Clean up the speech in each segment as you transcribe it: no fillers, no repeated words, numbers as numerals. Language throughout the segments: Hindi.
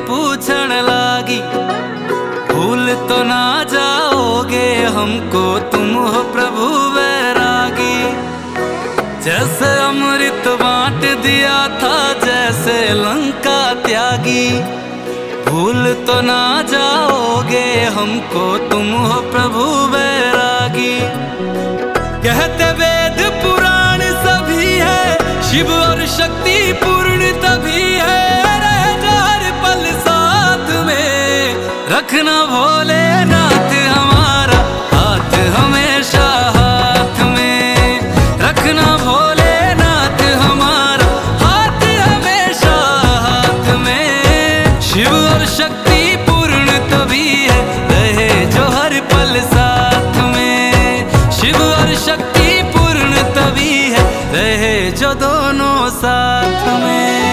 पूछण लागी, भूल तो ना जाओगे हमको तुम हो प्रभु वैरागी। जैसे अमृत बांट दिया था जैसे लंका त्यागी, भूल तो ना जाओगे हमको तुम हो प्रभु वैरागी। कहते वेद पुराण सभी है, शिव और शक्ति पूर्ण तभी है। रहे जो हर पल साथ में, रखना भोलेनाथ हमारा हाथ हमेशा हाथ में। रखना भोलेनाथ हमारा हाथ हमेशा हाथ में। शिव और शक्ति पूर्ण तभी है, रहे जो हर पल साथ में। शिव और शक्ति पूर्ण तभी है, रहे जो दोनों साथ में।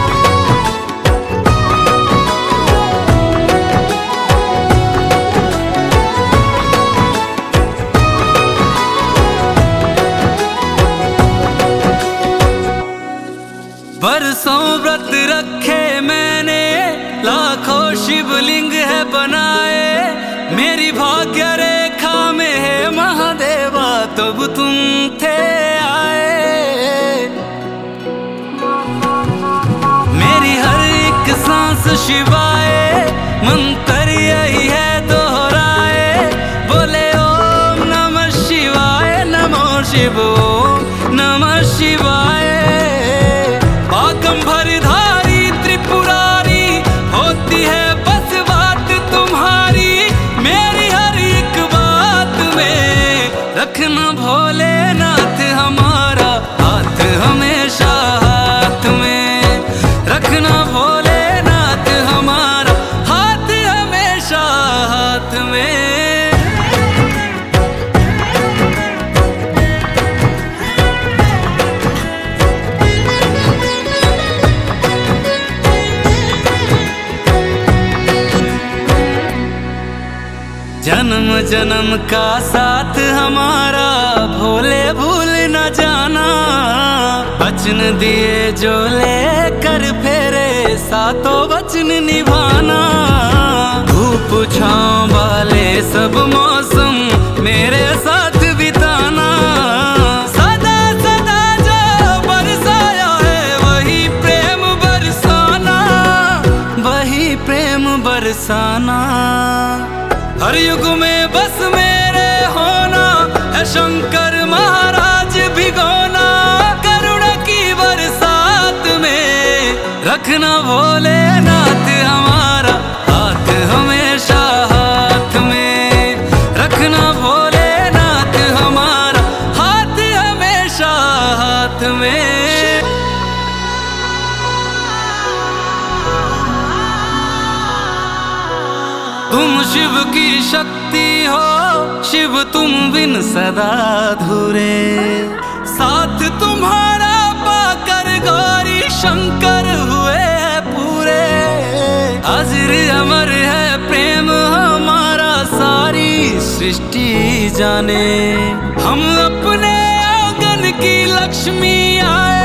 बरसों व्रत रखे मैंने, लाखों शिवलिंग है बनाए। मेरी भाग्य रेखा में है महादेवा तब तुम थे आए। मेरी हर एक सांस शिवाय, मंत्र यही है दोहराए। बोले ओम नमः शिवाय, नमो शिव ओम नमः शिवाय। बागंबरधारी त्रिपुरारी होती है बस बात तुम्हारी, मेरी हर एक बात में। रखना भोलेनाथ हमारा हाथ हमेशा हाथ में। रखना भोलेनाथ हमारा हाथ हमेशा हाथ में। जन्म जन्म का साथ हमारा भोले भूल न जाना। वचन दिए जो लेकर फेरे सातों वचन निभाना। धूप छांव वाले सब मौसम मेरे साथ बिताना। सदा सदा जो बरसाया है वही प्रेम बरसाना, वही प्रेम बरसाना। हर युग में बस मेरे होना है शंकर महाराज भिगोना। करुणा की बरसात में, रखना भोलेनाथ हमारा हाथ हमेशा हाथ में। रखना भोलेनाथ हमारा हाथ हमेशा हाथ में। तुम शिव की शक्ति हो, शिव तुम बिन सदा अधूरे। साथ तुम्हारा पाकर गौरी शंकर हुए पूरे। अजर अमर है प्रेम हमारा सारी सृष्टि जाने। हम अपने आंगन की लक्ष्मी आए